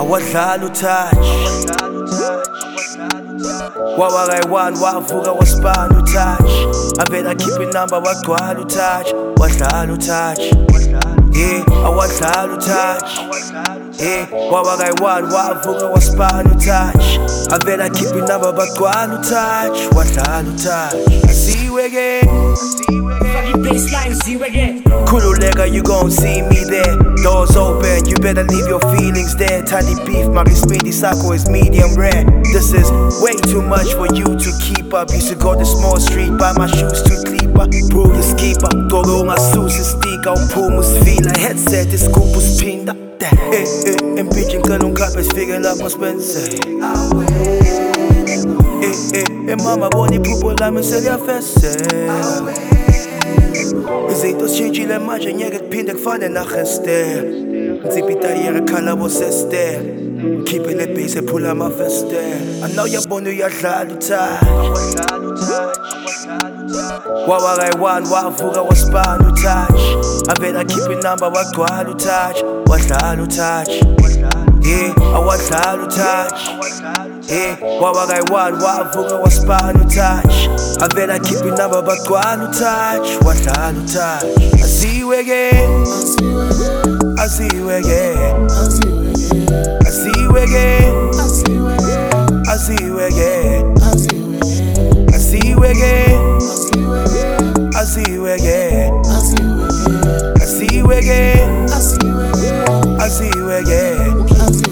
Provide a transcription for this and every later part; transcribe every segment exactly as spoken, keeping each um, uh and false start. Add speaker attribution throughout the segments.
Speaker 1: awadlala utouch wawakayi-one wavuka wasipana utouch avela akhipha inamba wagcwala utouch wadlala utouch yeah awadlala utouch yeah wawakayi-one wavuka wasipana utouch avela akhipha inamba bagcwala utouch wadlala utouch asiwe again Kululeka, you gon' see me there. Doors open, you better leave your feelings there. Tiny beef, my speedy sako is medium rare. This is way too much for you to keep up. Used to go to small street, buy my shoes to sleeper. Bro, the skipper, todo nga susi stika. Upumus fila, headset, is kupus pinda. Eh, eh, impeaching kanong kapes, figure up my Spencer. Eh, eh, eh, mama boni pupo la me se ya fese. Izinto zitshintshile manje ngeke kuphinde kufane nakhester Nziphi itayera khala bosester Ngikhiphe le bass ephula amafester I know yabona uyadlala utouch wawakayi-one wavuka wasipana utouch avela akhipha inamba wagcwala utouch wadlala utouch yeah awadlala utouch yeah wawakayi-one wavuka wasipana utouch avela akhipha inamba bagcwala utouch wadlala utouch asiwe again asiwe again asiwe again asiwe again asiwe again asiwe again asiwe again asiwe again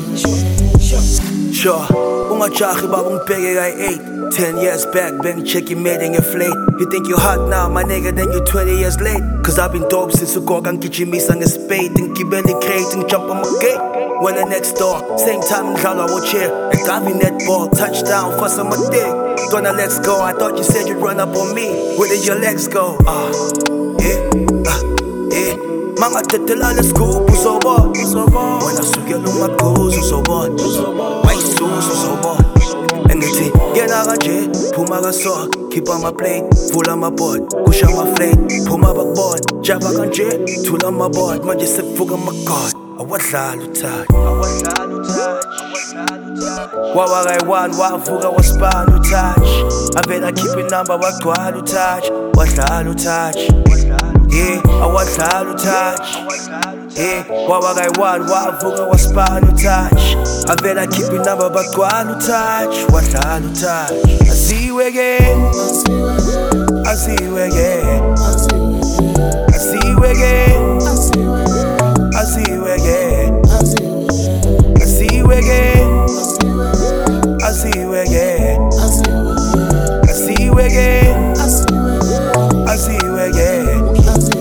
Speaker 1: sure ungajahi baba ungibheke kayi-eight Ten years back, bang check you made and inflate. You think you hot now, my nigga, then you twenty years late. Cause I've been dope since ugoga ngijimisa ngespade. Ngibele crate and jump on my gate. When the next door, same time ngidlalwa wo-chair. Egavi netball, touchdown, fuss on my dick. Gonna let's go, I thought you said you'd run up on me. Where did your legs go? Ah, uh, yeah, ah, uh, yeah. Manga tetela let's go, uzobo, uzobo. When I sukela umagozo, uzobo, Mayisuzu, uzobo. Engithi yena kanje phuma kaso keep on my plate full on my board kusha my flate phuma bakubona java kanje thula my board manje sekuvuka amagod awadlala utouch awadlala utouch wawakayi-one wavuka wasipana utouch avela akhipha inamba wagcwala utouch wadlala utouch yeah awadlala utouch yeah wawakayi-one wavuka wasipana utouch avela akhipha inamba bagcwala utouch wadlala utouch asiwe again asiwe again asiwe again asiwe again asiwe again asiwe again asiwe again asiwe again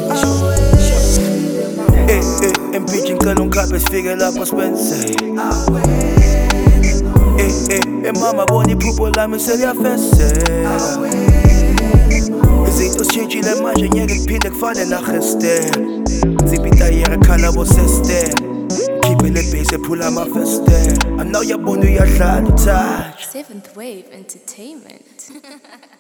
Speaker 1: eh eh impeaching kanong kapes figure up my Spencer eh eh eh mama boni pupo la me se ya fese Izinto zitshintshile manje ngeke kuphinde kufane nakhester Nziphi itayera khala bosester Ngikhiphe le bass ephula amafester I know yabona uyadlala utouch
Speaker 2: Seventh Wave Entertainment